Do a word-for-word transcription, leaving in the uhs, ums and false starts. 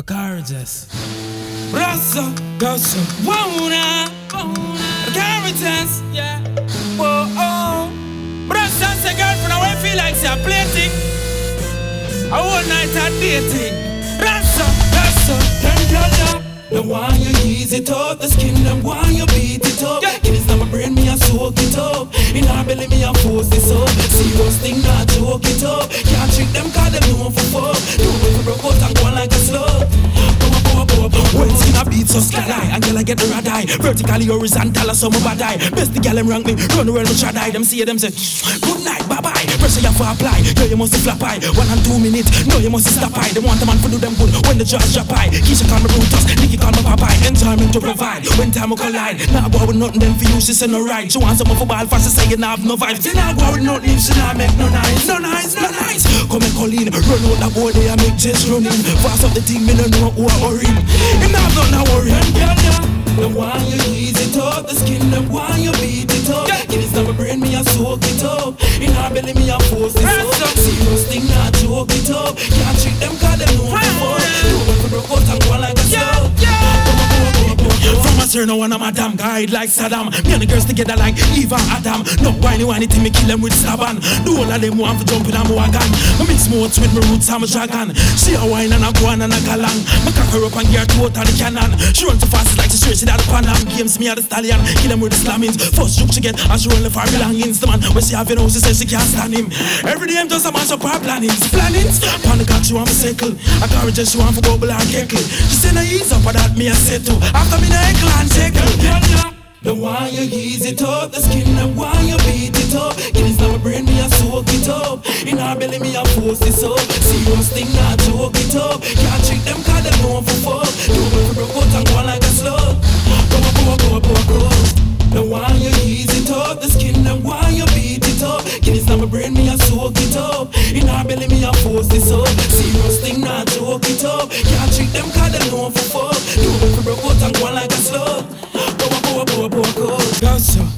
Caritas. Rasa, Gossa, Wona, Caritas, yeah. Whoa, oh. Rasa, say girlfriend, I won't feel like say I play thing. I one night I dating. Rasa, Rasa, them gyal, them want you ease it up. The skin, them want you beat it up. Yeah. It is not my brain, me I soak it up. In our belly, me I force this up. Serious thing, not joke it up. Can't trick them, cause them know for fuck. Do it for broke out and go on like a slug. When skin a beat so sky and girl I get the red eye. Vertically horizontal some of bad eye. Best the girl them rank me, run around with die. Them see them say, good night, bye bye. Pressure you for apply, yo you must flap eye. One and two minutes, no you must stop eye. They want a man to do them good when the jaws drop eye. Keisha call me Brutus, Nicky call me Popeye. Enjoyment to provide, when time will collide. Now go with nothing then for you, she say no right. She want some of a ball fast, she say you have no vibes. She now go with nothing, she now make no nice. No nice, no nice. Come and call in, run out that boy there and make just running. Fast up the team, me don't know who I worry. Him now don't know worry. Them want you ease it up, the skin them want you beat it up. Yeah. It is not my brain, me I soak it up. In our belly, me I force it up. Serious thing, not joke it up. Can't treat them cause them know before. Do it for broke out and go like a slow. From a certain one, I'm a damn guide like Saddam. Me and the girls together like Eva and Adam. No whiny whiny thing, me kill them with Saban. Do all of them want to jump in a wagon. I mix modes with my roots, I'm a dragon. She a wine and a go on and a galang. Me cock her up and gear to out on the cannon. She run too fast like she straight, she down the Panam. Games me at the stallion, kill them with the slammings. First juke she get, and she run the far belongings. The man when she have you know, she says she can't stand him. Every day I'm just a mash up her plannings. Plannings, on the cock she want me circle. A carriage she want for bubble and keckle. She say no ease up, but that me a say too. After me no ankle and tickle. The why you ease it up, the skin them why you beat it up. It is not my brain, me I soak it up. In our belly, me I force this up. Serious thing, not joke it up. Can't trick them cause they know for fuck. Do it for broke out and go like a slug. Go, go, go, go, go. The why you ease it up, the skin them why you beat it up. It is not my brain, me I soak it up. In our belly, me I force this up. Serious thing, not joke it up. Can't trick them cause they know for fuck. Do it for broke out and go like a slug. Go, go, go, go, go.